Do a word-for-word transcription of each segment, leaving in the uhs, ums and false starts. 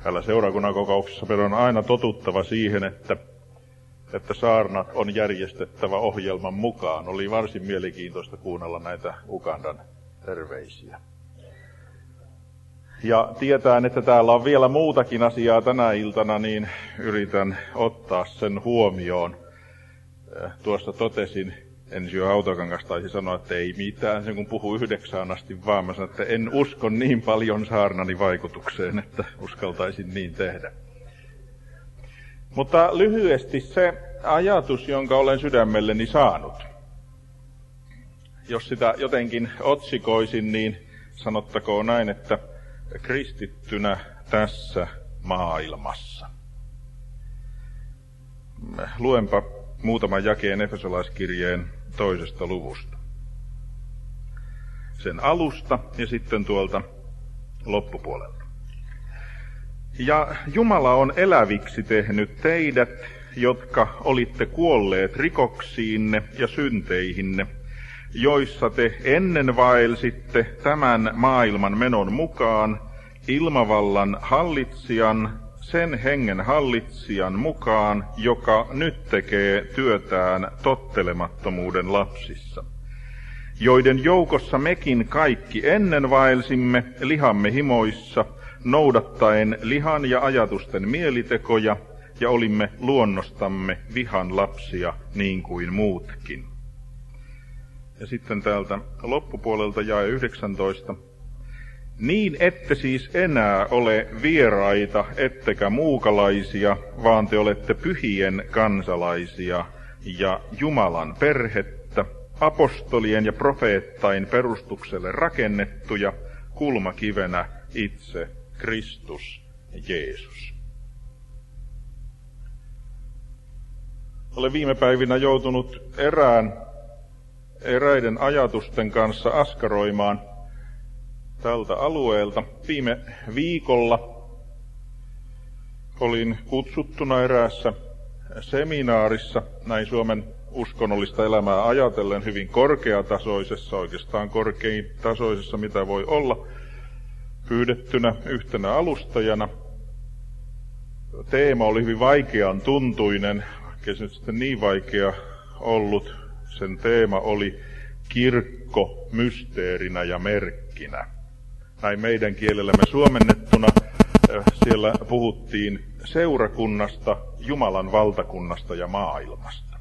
Täällä seurakunnan kokouksessa meidän on aina totuttava siihen, että, että saarnat on järjestettävä ohjelman mukaan. Oli varsin mielenkiintoista kuunnella näitä Ugandan terveisiä. Ja tietäen, että täällä on vielä muutakin asiaa tänä iltana, niin yritän ottaa sen huomioon. Tuossa totesin, Ensio Autokangas taisi sanoa, että ei mitään, sen kun puhuu yhdeksään asti, vaan mä sanon, että en usko niin paljon saarnani vaikutukseen, että uskaltaisin niin tehdä. Mutta lyhyesti se ajatus, jonka olen sydämelleni saanut. Jos sitä jotenkin otsikoisin, niin sanottakoon näin, että kristittynä tässä maailmassa. Luenpa muutaman jakeen Efesolaiskirjeen toisesta luvusta. Sen alusta ja sitten tuolta loppupuolelta. Ja Jumala on eläviksi tehnyt teidät, jotka olitte kuolleet rikoksiinne ja synteihinne, joissa te ennen vaelsitte tämän maailman menon mukaan, ilmavallan hallitsijan, sen hengen hallitsijan mukaan, joka nyt tekee työtään tottelemattomuuden lapsissa, joiden joukossa mekin kaikki ennen vaelsimme lihamme himoissa, noudattaen lihan ja ajatusten mielitekoja, ja olimme luonnostamme vihan lapsia niin kuin muutkin. Ja sitten täältä loppupuolelta jae yhdeksäntoista. Niin ette siis enää ole vieraita, ettekä muukalaisia, vaan te olette pyhien kansalaisia ja Jumalan perhettä, apostolien ja profeettain perustukselle rakennettuja, kulmakivenä itse Kristus Jeesus. Olen viime päivinä joutunut erään, eräiden ajatusten kanssa askaroimaan tältä alueelta. Viime viikolla olin kutsuttuna eräässä seminaarissa, näin Suomen uskonnollista elämää ajatellen, hyvin korkeatasoisessa, oikeastaan korkein tasoisessa mitä voi olla, pyydettynä yhtenä alustajana. Teema oli hyvin vaikean tuntuinen, eikä se nyt sitten niin vaikea ollut. Sen teema oli kirkko mysteerinä ja merkkinä. Näin meidän kielellämme suomennettuna siellä puhuttiin seurakunnasta, Jumalan valtakunnasta ja maailmasta.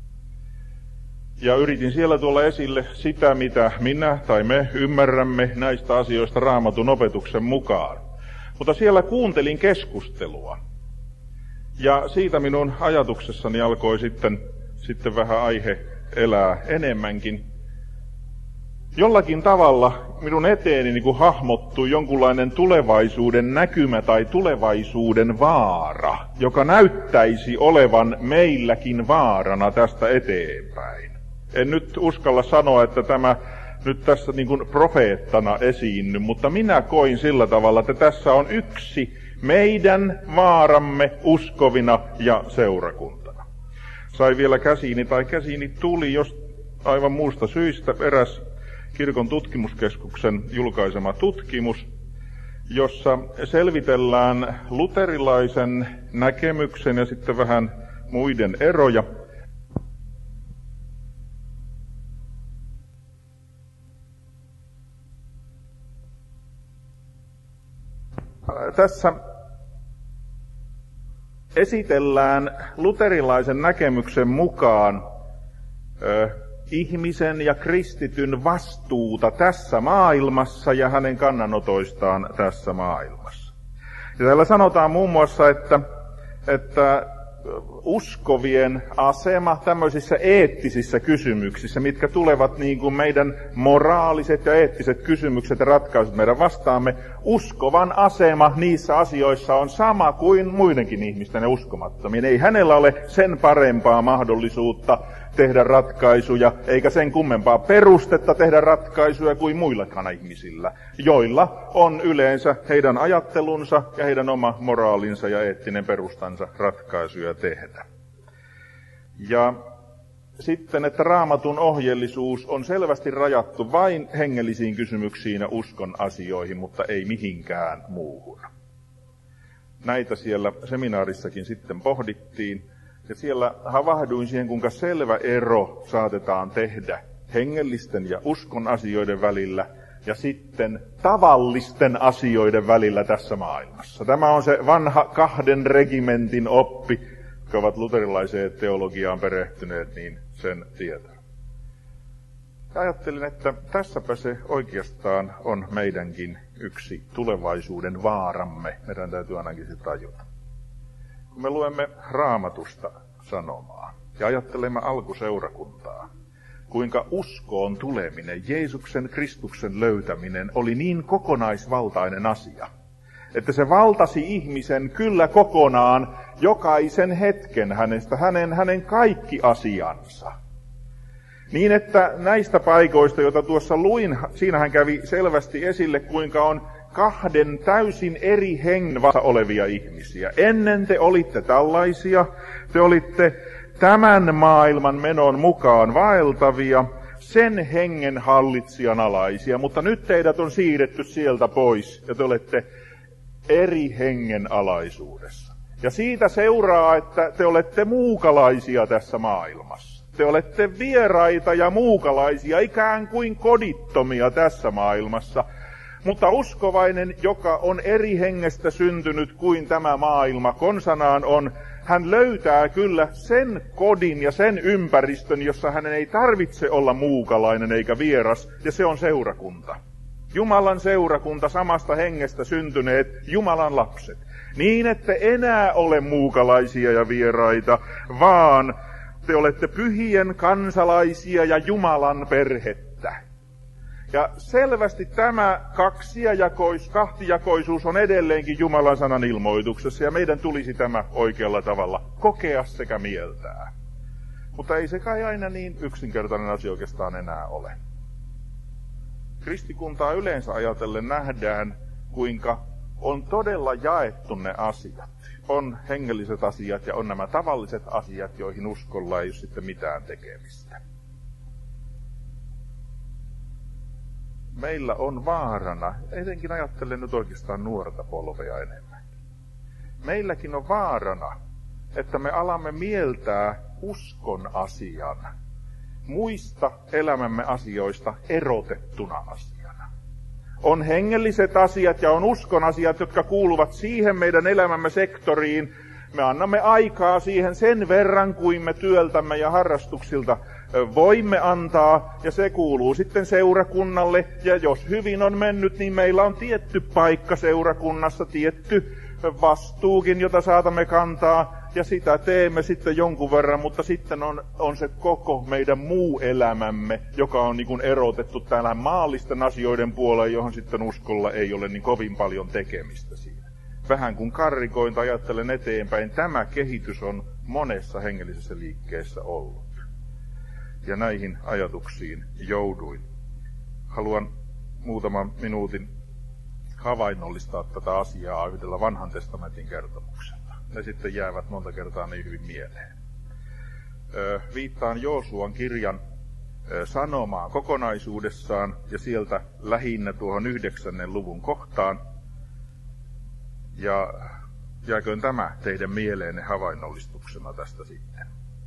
Ja yritin siellä tuolla esille sitä, mitä minä tai me ymmärrämme näistä asioista Raamatun opetuksen mukaan. Mutta siellä kuuntelin keskustelua. Ja siitä minun ajatuksessani alkoi sitten, sitten vähän aihe elää enemmänkin. Jollakin tavalla minun eteeni niin kuin hahmottui jonkunlainen tulevaisuuden näkymä tai tulevaisuuden vaara, joka näyttäisi olevan meilläkin vaarana tästä eteenpäin. En nyt uskalla sanoa, että tämä nyt tässä niin kuin profeettana esiinny, mutta minä koin sillä tavalla, että tässä on yksi meidän vaaramme uskovina ja seurakuntana. Sai vielä käsiini, tai käsiini tuli jos aivan muusta syistä eräs Kirkon tutkimuskeskuksen julkaisema tutkimus, jossa selvitellään luterilaisen näkemyksen ja sitten vähän muiden eroja. Tässä esitellään luterilaisen näkemyksen mukaan ö, ihmisen ja kristityn vastuuta tässä maailmassa ja hänen kannanotoistaan tässä maailmassa. Ja täällä sanotaan muun muassa, että, että uskovien asema tämmöisissä eettisissä kysymyksissä, mitkä tulevat niin kuin meidän moraaliset ja eettiset kysymykset ja ratkaisut meidän vastaamme, uskovan asema niissä asioissa on sama kuin muidenkin ihmisten ja uskomattomien. Ei hänellä ole sen parempaa mahdollisuutta tehdä ratkaisuja, eikä sen kummempaa perustetta tehdä ratkaisuja kuin muillakaan ihmisillä, joilla on yleensä heidän ajattelunsa ja heidän oma moraalinsa ja eettinen perustansa ratkaisuja tehdä. Ja sitten, että Raamatun ohjeellisuus on selvästi rajattu vain hengellisiin kysymyksiin ja uskon asioihin, mutta ei mihinkään muuhun. näitä siellä seminaarissakin sitten pohdittiin. Ja siellä havahduin siihen, kuinka selvä ero saatetaan tehdä hengellisten ja uskon asioiden välillä ja sitten tavallisten asioiden välillä tässä maailmassa. Tämä on se vanha kahden regimentin oppi, jotka ovat luterilaiseen teologiaan perehtyneet, niin sen tietää. Ja ajattelin, että tässäpä se oikeastaan on meidänkin yksi tulevaisuuden vaaramme. Meidän täytyy ainakin se tajuta. Kun me luemme Raamatusta sanomaa ja ajattelemme alkuseurakuntaa, kuinka uskoon tuleminen, Jeesuksen Kristuksen löytäminen oli niin kokonaisvaltainen asia, että se valtasi ihmisen kyllä kokonaan jokaisen hetken hänestä, hänen, hänen kaikki asiansa. Niin, että näistä paikoista, joita tuossa luin, siinähän kävi selvästi esille, kuinka on kahden täysin eri hengen olevia ihmisiä. Ennen te olitte tällaisia, te olitte tämän maailman menon mukaan vaeltavia, sen hengen hallitsijan alaisia, mutta nyt teidät on siirretty sieltä pois ja te olette eri hengen alaisuudessa. Ja siitä seuraa, että te olette muukalaisia tässä maailmassa. Te olette vieraita ja muukalaisia, ikään kuin kodittomia tässä maailmassa. Mutta uskovainen, joka on eri hengestä syntynyt kuin tämä maailma konsanaan on, hän löytää kyllä sen kodin ja sen ympäristön, jossa hänen ei tarvitse olla muukalainen eikä vieras, ja se on seurakunta. Jumalan seurakunta, samasta hengestä syntyneet Jumalan lapset. Niin, että enää ole muukalaisia ja vieraita, vaan te olette pyhien kansalaisia ja Jumalan perhettä. Ja selvästi tämä kaksijakois, kahtijakoisuus on edelleenkin Jumalan sanan ilmoituksessa, ja meidän tulisi tämä oikealla tavalla kokea sekä mieltää. Mutta ei se kai aina niin yksinkertainen asia oikeastaan enää ole. Kristikuntaa yleensä ajatellen nähdään, kuinka on todella jaettu ne asiat. On hengelliset asiat ja on nämä tavalliset asiat, joihin uskolla ei ole sitten mitään tekemistä. Meillä on vaarana, etenkin ajattelen nyt oikeastaan nuorta polvea enemmän. Meilläkin on vaarana, että me alamme mieltää uskon asian muista elämämme asioista erotettuna asiana. On hengelliset asiat ja on uskon asiat, jotka kuuluvat siihen meidän elämämme sektoriin. Me annamme aikaa siihen sen verran, kuin me työltämme ja harrastuksilta voimme antaa, ja se kuuluu sitten seurakunnalle. Ja jos hyvin on mennyt, niin meillä on tietty paikka seurakunnassa, tietty vastuukin, jota saatamme kantaa, ja sitä teemme sitten jonkun verran, mutta sitten on, on se koko meidän muu elämämme, joka on niin kuin erotettu täällä maallisten asioiden puoleen, johon sitten uskolla ei ole niin kovin paljon tekemistä siinä. Vähän kun karrikointa ajattelen eteenpäin, tämä kehitys on monessa hengellisessä liikkeessä ollut. Ja näihin ajatuksiin jouduin. Haluan muutaman minuutin havainnollistaa tätä asiaa yhdellä vanhan testamentin kertomuksella. Ne sitten jäävät monta kertaa niin hyvin mieleen. Viittaan Joosuan kirjan sanomaan kokonaisuudessaan ja sieltä lähinnä tuohon yhdeksännen luvun kohtaan. Ja jääköön tämä teidän mieleenne havainnollistuksena tästä sitten.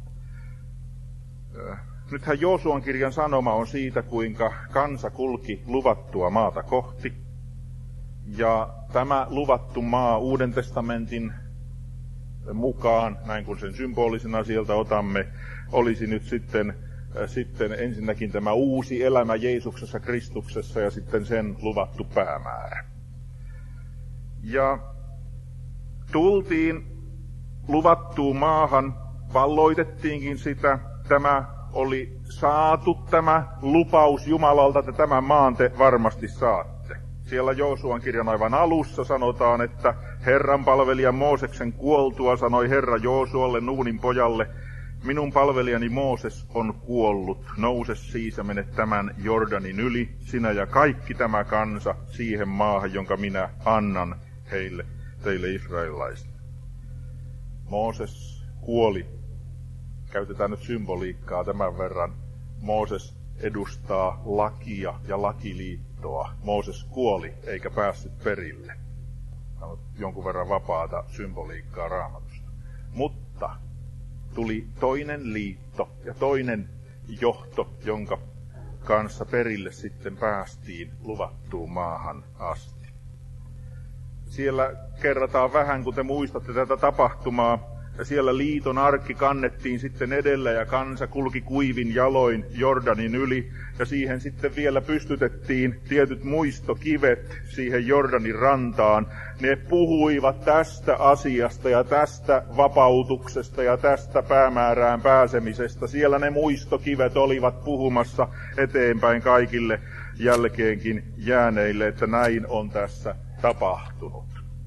Nythän Joosuan kirjan sanoma on siitä, kuinka kansa kulki luvattua maata kohti. Ja tämä luvattu maa Uuden testamentin mukaan, näin kun sen symbolisena sieltä otamme, olisi nyt sitten, sitten ensinnäkin tämä uusi elämä Jeesuksessa Kristuksessa ja sitten sen luvattu päämäärä. Ja tultiin luvattuun maahan, valloitettiinkin sitä. Tämä oli saatu tämä lupaus Jumalalta, että tämän maan te varmasti saatte. Siellä Joosuan kirjan aivan alussa sanotaan, että Herran palvelija Mooseksen kuoltua sanoi Herra Joosualle, Nuunin pojalle, minun palvelijani Mooses on kuollut, nouse siis ja mene tämän Jordanin yli, sinä ja kaikki tämä kansa siihen maahan, jonka minä annan heille, teille israelilaisille. Mooses kuoli. Käytetään nyt symboliikkaa tämän verran. Mooses edustaa lakia ja lakiliittoa. Mooses kuoli eikä päässyt perille. jonkun verran vapaata symboliikkaa Raamatusta. Mutta tuli toinen liitto ja toinen johto, jonka kanssa perille sitten päästiin luvattuun maahan asti. Siellä kerrataan vähän, kun te muistatte tätä tapahtumaa, ja siellä liiton arkki kannettiin sitten edellä ja kansa kulki kuivin jaloin Jordanin yli. Ja siihen sitten vielä pystytettiin tietyt muistokivet siihen Jordanin rantaan. Ne puhuivat tästä asiasta ja tästä vapautuksesta ja tästä päämäärään pääsemisestä. Siellä ne muistokivet olivat puhumassa eteenpäin kaikille jälkeenkin jääneille, että näin on tässä tapahtunut.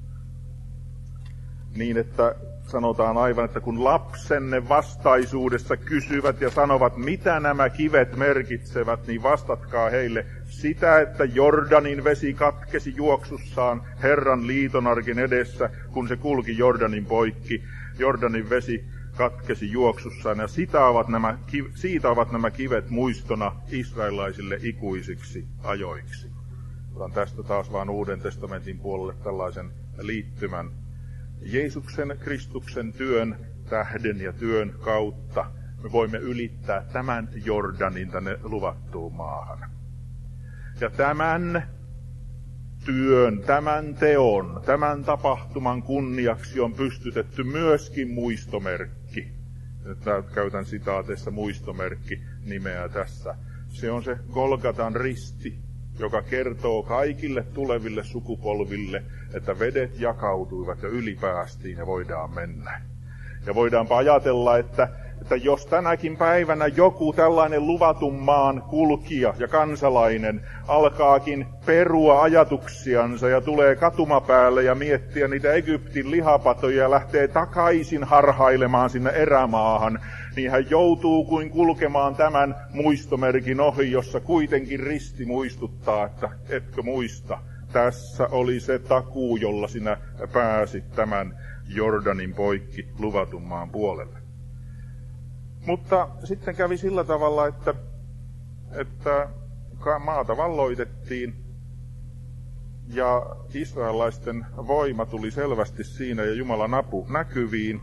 Niin, että sanotaan aivan, että kun lapsenne vastaisuudessa kysyvät ja sanovat, mitä nämä kivet merkitsevät, niin vastatkaa heille sitä, että Jordanin vesi katkesi juoksussaan Herran liitonarkin edessä, kun se kulki Jordanin poikki. Jordanin vesi katkesi juoksussaan, ja sitä ovat nämä, siitä ovat nämä kivet muistona israelaisille ikuisiksi ajoiksi. Otan tästä taas vaan Uuden testamentin puolelle tällaisen liittymän. Jeesuksen Kristuksen työn tähden ja työn kautta me voimme ylittää tämän Jordanin tänne luvattuun maahan. Ja tämän työn, tämän teon, tämän tapahtuman kunniaksi on pystytetty myöskin muistomerkki. Nyt käytän sitaateissa muistomerkki nimeä tässä. Se on se Golgatan risti, joka kertoo kaikille tuleville sukupolville, että vedet jakautuivat ja ylipäästiin ja voidaan mennä. Ja voidaanpa ajatella, että, että jos tänäkin päivänä joku tällainen luvatun maan kulkija ja kansalainen alkaakin perua ajatuksiansa ja tulee katumapäälle ja miettiä niitä Egyptin lihapatoja ja lähtee takaisin harhailemaan sinne erämaahan, niin hän joutuu kuin kulkemaan tämän muistomerkin ohi, jossa kuitenkin risti muistuttaa, että etkö muista, tässä oli se takuu, jolla sinä pääsit tämän Jordanin poikki luvatun maan puolelle. Mutta sitten kävi sillä tavalla, että, että maata valloitettiin ja israelaisten voima tuli selvästi siinä ja Jumalan apu näkyviin.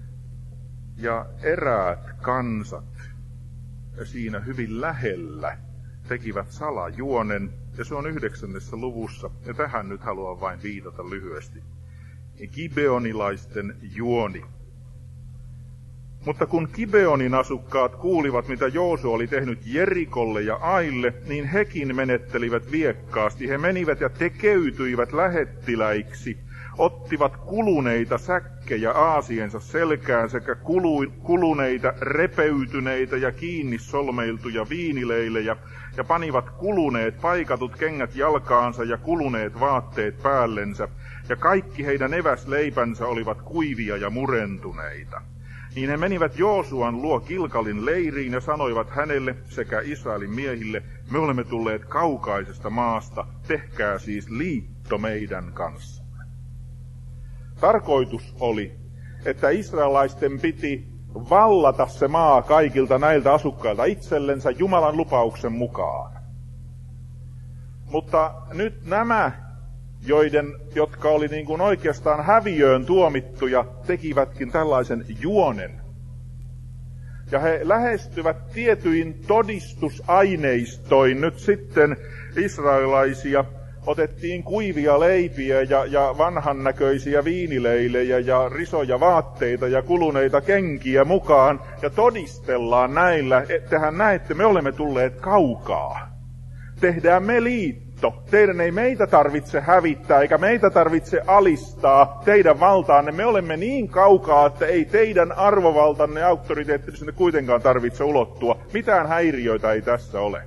Ja eräät kansat siinä hyvin lähellä tekivät salajuonen, ja se on yhdeksännessä luvussa, ja tähän nyt haluan vain viitata lyhyesti. Gibeonilaisten juoni. Mutta kun Gibeonin asukkaat kuulivat, mitä Joosu oli tehnyt Jerikolle ja Aille, niin hekin menettelivät viekkaasti. He menivät ja tekeytyivät lähettiläiksi, ottivat kuluneita säkkejä aasiensa selkään sekä kuluneita, repeytyneitä ja kiinni solmeiltuja viinileilejä, ja panivat kuluneet paikatut kengät jalkaansa ja kuluneet vaatteet päällensä, ja kaikki heidän eväsleipänsä olivat kuivia ja murentuneita. Niin he menivät Joosuan luo Gilgalin leiriin ja sanoivat hänelle sekä Israelin miehille, me olemme tulleet kaukaisesta maasta, tehkää siis liitto meidän kanssa. Tarkoitus oli, että israelaisten piti vallata se maa kaikilta näiltä asukkailta itsellensä Jumalan lupauksen mukaan. Mutta nyt nämä, joiden, jotka oli niin kuin oikeastaan häviöön tuomittuja, tekivätkin tällaisen juonen. Ja he lähestyvät tietyin todistusaineistoin nyt sitten israelaisia. Otettiin kuivia leipiä ja, ja vanhan näköisiä viinileilejä ja risoja vaatteita ja kuluneita kenkiä mukaan ja todistellaan näillä, ettehän näette, me olemme tulleet kaukaa. Tehdään me liitto. Teidän ei meitä tarvitse hävittää eikä meitä tarvitse alistaa teidän valtaanne. Me olemme niin kaukaa, että ei teidän arvovaltanne ja auktoriteetti sinne kuitenkaan tarvitse ulottua. Mitään häiriöitä ei tässä ole.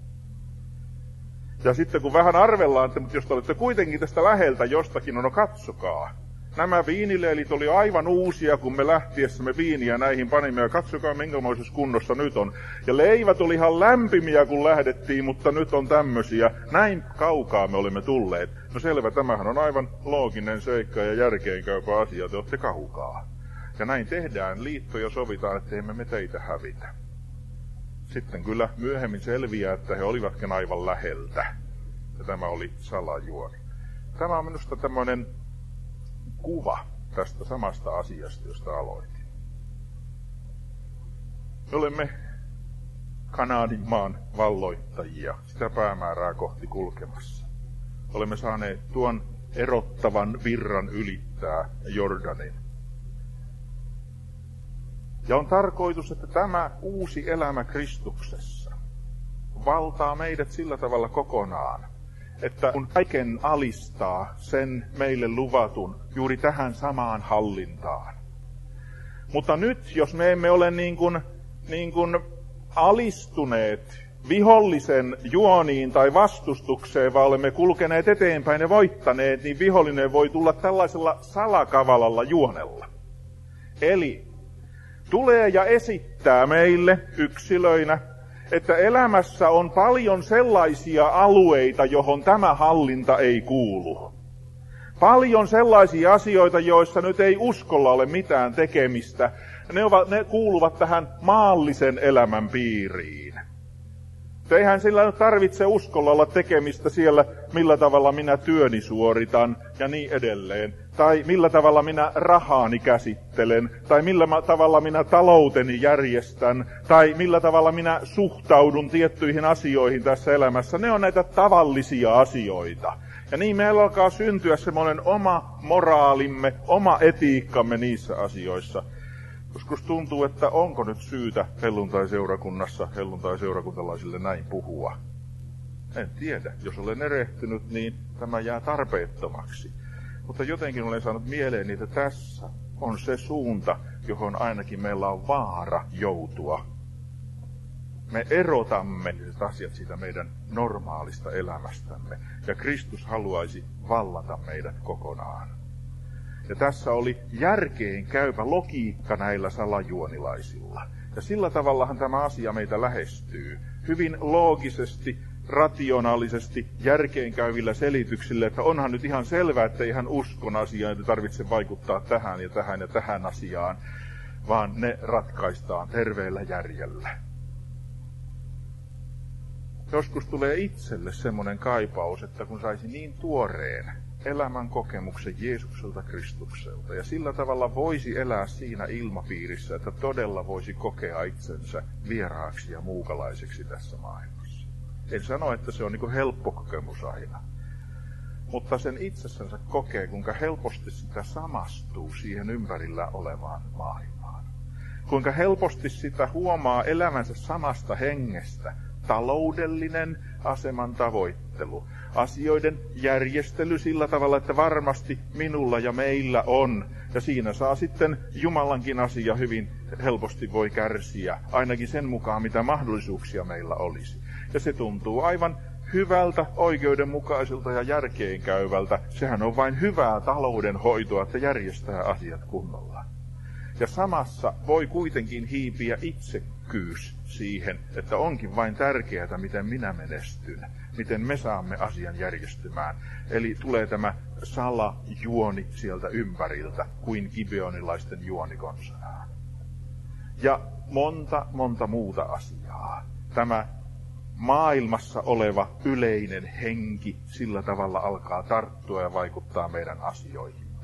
Ja sitten kun vähän arvellaan, että jos te olette kuitenkin tästä läheltä jostakin, no, no katsokaa. Nämä viinileilit oli aivan uusia, kun me lähtiessämme viiniä näihin panimme, ja katsokaa minkämoisessa kunnossa nyt on. Ja leivät oli ihan lämpimiä, kun lähdettiin, mutta nyt on tämmöisiä. Näin kaukaa me olemme tulleet. No selvä, tämähän on aivan looginen seikka ja järkeenkäypä asia, te olette kaukaa. Ja näin tehdään liitto ja sovitaan, että emme me teitä hävitä. Sitten kyllä myöhemmin selviää, että he olivatkin aivan läheltä. Ja tämä oli salajuoni. Tämä on minusta tämmöinen kuva tästä samasta asiasta, josta aloitin. Me olemme Kanaadin maan valloittajia, sitä päämäärää kohti kulkemassa. Olemme saaneet tuon erottavan virran ylittää Jordanin. Ja on tarkoitus, että tämä uusi elämä Kristuksessa valtaa meidät sillä tavalla kokonaan, että kun kaiken alistaa sen meille luvatun juuri tähän samaan hallintaan. Mutta nyt, jos me emme ole niin kuin, niin kuin alistuneet vihollisen juoniin tai vastustukseen, vaan olemme kulkeneet eteenpäin ja voittaneet, niin vihollinen voi tulla tällaisella salakavalalla juonella. Eli tulee ja esittää meille yksilöinä, että elämässä on paljon sellaisia alueita, johon tämä hallinta ei kuulu. Paljon sellaisia asioita, joissa nyt ei uskolla ole mitään tekemistä. Ne, ovat, ne kuuluvat tähän maallisen elämän piiriin. Eihän sillä nyt tarvitse uskolla olla tekemistä siellä, millä tavalla minä työni suoritan ja niin edelleen. Tai millä tavalla minä rahaani käsittelen, tai millä tavalla minä talouteni järjestän, tai millä tavalla minä suhtaudun tiettyihin asioihin tässä elämässä. Ne on näitä tavallisia asioita. Ja niin meillä alkaa syntyä semmoinen oma moraalimme, oma etiikkamme niissä asioissa. Joskus tuntuu, että onko nyt syytä helluntai-seurakunnassa, helluntai-seurakuntalaisille näin puhua. En tiedä. Jos olen erehtynyt, niin tämä jää tarpeettomaksi. Mutta jotenkin olen saanut mieleen, että tässä on se suunta, johon ainakin meillä on vaara joutua. Me erotamme asiat siitä meidän normaalista elämästämme, ja Kristus haluaisi vallata meidät kokonaan. Ja tässä oli järkeen käypä logiikka näillä salajuonilaisilla. Ja sillä tavallahan tämä asia meitä lähestyy. Hyvin loogisesti, rationaalisesti, järkeenkäyvillä selityksillä, että onhan nyt ihan selvää, että ihan uskon asiaan ei tarvitse vaikuttaa tähän ja tähän ja tähän asiaan, vaan ne ratkaistaan terveellä järjellä. Joskus tulee itselle semmoinen kaipaus, että kun saisi niin tuoreen elämän kokemuksen Jeesukselta Kristukselta, ja sillä tavalla voisi elää siinä ilmapiirissä, että todella voisi kokea itsensä vieraaksi ja muukalaiseksi tässä maailmassa. En sano, että se on niin kuin helppo kokemus aina, mutta sen itsessänsä kokee, kuinka helposti sitä samastuu siihen ympärillä olevaan maailmaan. Kuinka helposti sitä huomaa elämänsä samasta hengestä, taloudellinen aseman tavoittelu, asioiden järjestely sillä tavalla, että varmasti minulla ja meillä on. Ja siinä saa sitten Jumalankin asia hyvin helposti voi kärsiä, ainakin sen mukaan, mitä mahdollisuuksia meillä olisi. Ja se tuntuu aivan hyvältä, oikeudenmukaiselta ja järkeenkäyvältä. Sehän on vain hyvää taloudenhoitoa, että järjestää asiat kunnolla. Ja samassa voi kuitenkin hiipiä itsekkyys siihen, että onkin vain tärkeää, miten minä menestyn, miten me saamme asian järjestymään. Eli tulee tämä salajuoni sieltä ympäriltä, kuin gibeonilaisten juoni konsanaan. Ja monta, monta muuta asiaa. Tämä maailmassa oleva yleinen henki sillä tavalla alkaa tarttua ja vaikuttaa meidän asioihimme.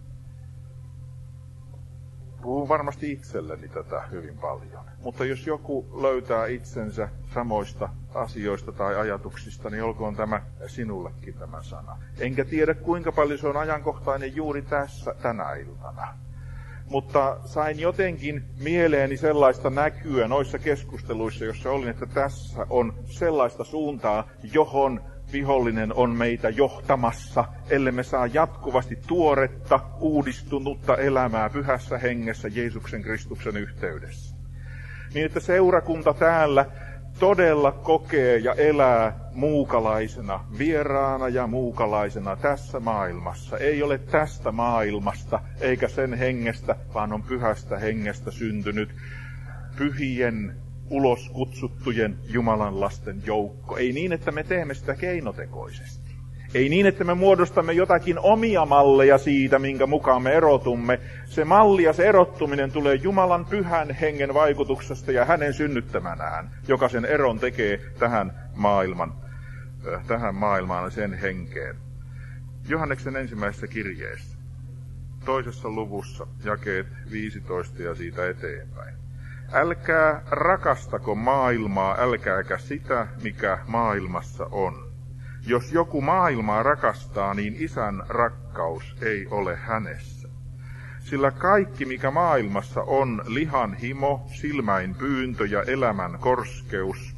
Puhun varmasti itselleni tätä hyvin paljon. Mutta jos joku löytää itsensä samoista asioista tai ajatuksista, niin olkoon tämä sinullekin tämä sana. Enkä tiedä, kuinka paljon se on ajankohtainen juuri tässä tänä iltana. Mutta sain jotenkin mieleeni sellaista näkyä noissa keskusteluissa, jossa olin, että tässä on sellaista suuntaa, johon vihollinen on meitä johtamassa, ellei me saa jatkuvasti tuoretta, uudistunutta elämää pyhässä hengessä Jeesuksen Kristuksen yhteydessä. Niin, että seurakunta täällä todella kokee ja elää muukalaisena, vieraana ja muukalaisena tässä maailmassa. Ei ole tästä maailmasta eikä sen hengestä, vaan on pyhästä hengestä syntynyt pyhien, ulos kutsuttujen Jumalan lasten joukko. Ei niin, että me teemme sitä keinotekoisesti. Ei niin, että me muodostamme jotakin omia malleja siitä, minkä mukaan me erotumme. Se malli ja se erottuminen tulee Jumalan pyhän hengen vaikutuksesta ja hänen synnyttämänään, joka sen eron tekee tähän maailman, tähän maailmaan ja sen henkeen. Johanneksen ensimmäisessä kirjeessä. toisessa luvussa, jakeet viisitoista ja siitä eteenpäin. Älkää rakastako maailmaa, älkääkä sitä, mikä maailmassa on. Jos joku maailmaa rakastaa, niin Isän rakkaus ei ole hänessä. Sillä kaikki, mikä maailmassa on, lihan himo, silmäin pyyntö ja elämän korskeus,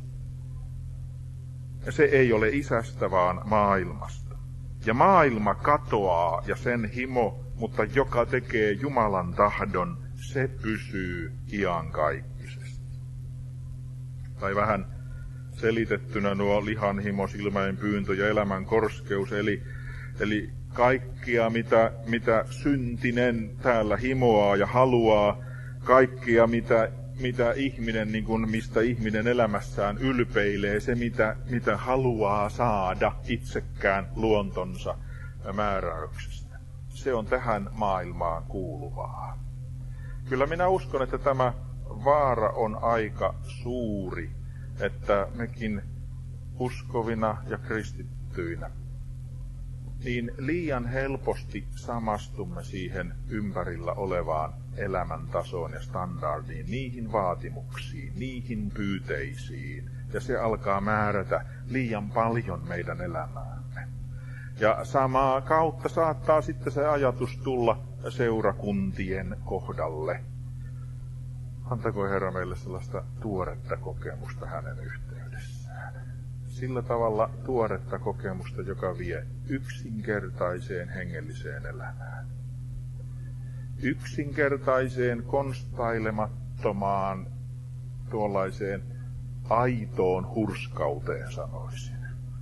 se ei ole Isästä, vaan maailmasta. Ja maailma katoaa ja sen himo, mutta joka tekee Jumalan tahdon, se pysyy iankaikkisesti. Tai vähän selitettynä nuo lihanhimo, silmäin pyyntö ja elämän korskeus, eli, eli kaikkia, mitä, mitä syntinen täällä himoaa ja haluaa, kaikkia, mitä, mitä ihminen, niin kuin, mistä ihminen elämässään ylpeilee, se, mitä, mitä haluaa saada itsekään luontonsa määräyksestä. Se on tähän maailmaan kuuluvaa. Kyllä minä uskon, että tämä vaara on aika suuri, että mekin uskovina ja kristittyinä niin liian helposti samastumme siihen ympärillä olevaan elämäntasoon ja standardiin, niihin vaatimuksiin, niihin pyyteisiin, ja se alkaa määrätä liian paljon meidän elämäämme. Ja samaa kautta saattaa sitten se ajatus tulla seurakuntien kohdalle. Antako Herra meille sellaista tuoretta kokemusta hänen yhteydessään. Sillä tavalla tuoretta kokemusta, joka vie yksinkertaiseen hengelliseen elämään. Yksinkertaiseen, konstailemattomaan, tuollaiseen aitoon hurskauteen sanoisin.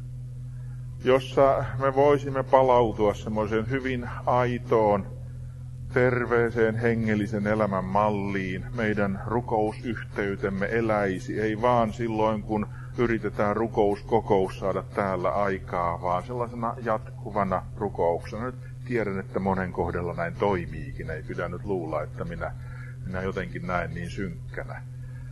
Jossa me voisimme palautua semmoiseen hyvin aitoon, terveeseen hengellisen elämän malliin. Meidän rukousyhteytemme eläisi, ei vaan silloin kun yritetään rukouskokous saada täällä aikaa, vaan sellaisena jatkuvana rukouksena. Nyt tiedän, että monen kohdalla näin toimiikin, ei pidä nyt luulla, että minä, minä jotenkin näen niin synkkänä.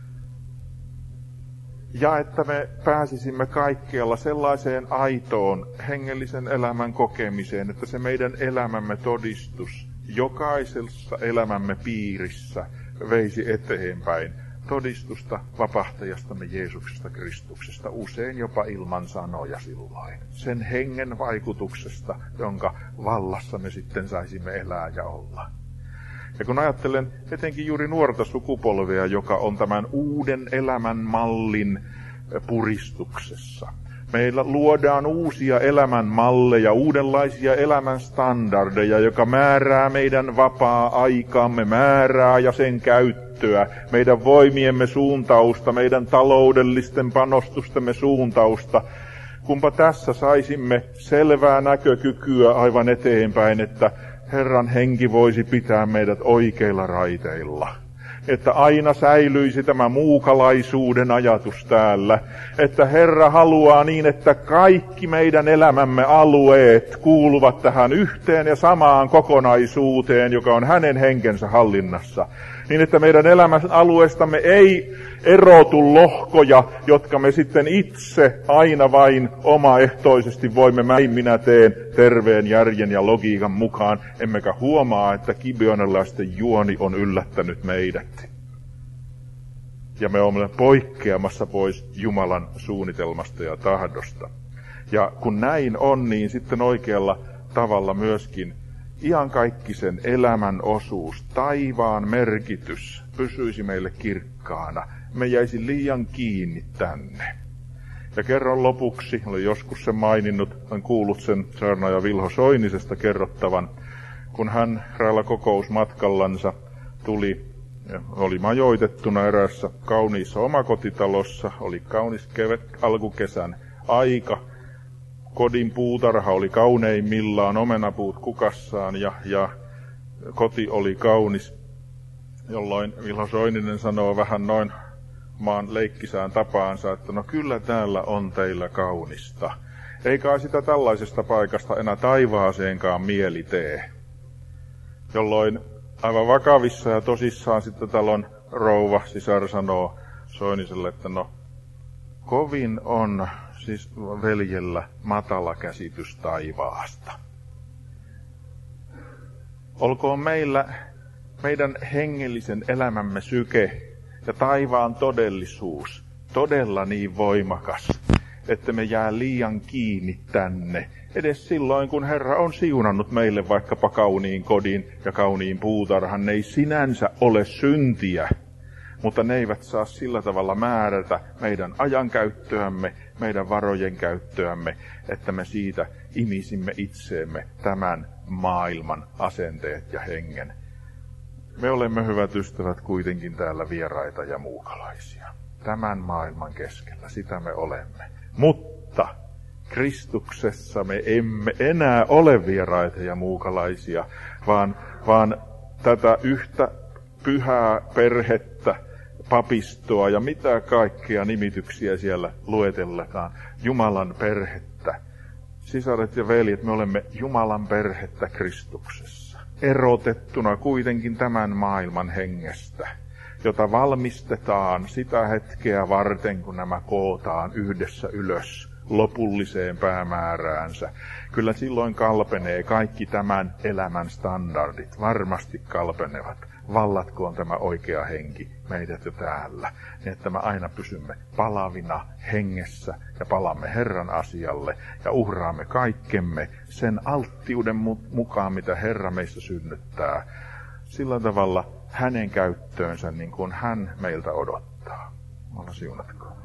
Ja että me pääsisimme kaikkialla sellaiseen aitoon hengellisen elämän kokemiseen, että se meidän elämämme todistus jokaisessa elämämme piirissä veisi eteenpäin todistusta vapahtajastamme Jeesuksesta Kristuksesta, usein jopa ilman sanoja silloin. Sen hengen vaikutuksesta, jonka vallassa me sitten saisimme elää ja olla. Ja kun ajattelen etenkin juuri nuorta sukupolvea, joka on tämän uuden elämän mallin puristuksessa. Meillä luodaan uusia elämän malleja, uudenlaisia elämän standardeja, joka määrää meidän vapaa-aikaamme, määrää ja sen käyttöä, meidän voimiemme suuntausta, meidän taloudellisten panostustemme suuntausta. Kumpa tässä saisimme selvää näkökykyä aivan eteenpäin, että Herran henki voisi pitää meidät oikeilla raiteilla. Että aina säilyisi tämä muukalaisuuden ajatus täällä. Että Herra haluaa niin, että kaikki meidän elämämme alueet kuuluvat tähän yhteen ja samaan kokonaisuuteen, joka on hänen henkensä hallinnassa. Niin, että meidän elämän alueestamme ei erotu lohkoja, jotka me sitten itse aina vain omaehtoisesti voimme näin minä teen terveen järjen ja logiikan mukaan, emmekä huomaa, että kibionelaisten juoni on yllättänyt meidät. Ja me olemme poikkeamassa pois Jumalan suunnitelmasta ja tahdosta. Ja kun näin on, niin sitten oikealla tavalla myöskin iankaikkisen elämän osuus, taivaan merkitys pysyisi meille kirkkaana. Me jäisi liian kiinni tänne. Ja kerron lopuksi, olen joskus sen maininnut, olen kuullut sen saarnaaja Vilho Soinisesta kerrottavan, kun hän eräällä kokousmatkallansa tuli, oli majoitettuna eräässä kauniissa omakotitalossa, oli kaunis kevät, alkukesän aika. Kodin puutarha oli kauneimmillaan, omenapuut kukassaan ja, ja koti oli kaunis, jolloin Vilho Soininen sanoo vähän noin maan leikkisään tapaansa, että no kyllä täällä on teillä kaunista. Eikä sitä tällaisesta paikasta enää taivaaseenkaan mieli tee. Jolloin aivan vakavissa ja tosissaan sitten talon rouva sisar sanoo Soiniselle, että no kovin on siis veljellä matala käsitys taivaasta. Olkoon meillä meidän hengellisen elämämme syke ja taivaan todellisuus todella niin voimakas, että me jää liian kiinni tänne. Edes silloin, kun Herra on siunannut meille vaikkapa kauniin kodin ja kauniin puutarhan, ne ei sinänsä ole syntiä, mutta ne eivät saa sillä tavalla määrätä meidän ajankäyttöämme, meidän varojen käyttöämme, että me siitä imisimme itseemme tämän maailman asenteet ja hengen. Me olemme, hyvät ystävät, kuitenkin täällä vieraita ja muukalaisia. Tämän maailman keskellä, sitä me olemme. Mutta Kristuksessa me emme enää ole vieraita ja muukalaisia, vaan, vaan tätä yhtä pyhää perhettä, papistoa ja mitä kaikkia nimityksiä siellä luetelletaan. Jumalan perhettä. Sisaret ja veljet, me olemme Jumalan perhettä Kristuksessa. Erotettuna kuitenkin tämän maailman hengestä, jota valmistetaan sitä hetkeä varten, kun nämä kootaan yhdessä ylös lopulliseen päämääräänsä. Kyllä silloin kalpenee kaikki tämän elämän standardit, varmasti kalpenevat. Vallatkoon tämä oikea henki meidät jo täällä, niin että me aina pysymme palavina hengessä ja palamme Herran asialle ja uhraamme kaikkemme sen alttiuden mukaan, mitä Herra meistä synnyttää. Sillä tavalla hänen käyttöönsä, niin kuin hän meiltä odottaa. Jumala siunatkoon.